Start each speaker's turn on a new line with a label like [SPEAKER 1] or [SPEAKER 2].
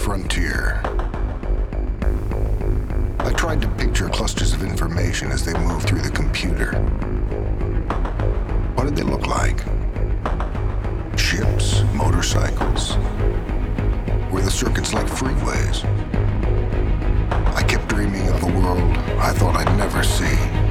[SPEAKER 1] frontier. I tried to picture clusters of information as they moved through the computer. What did they look like? Ships, motorcycles? Were the circuits like freeways? I kept dreaming of a world I thought I'd never see.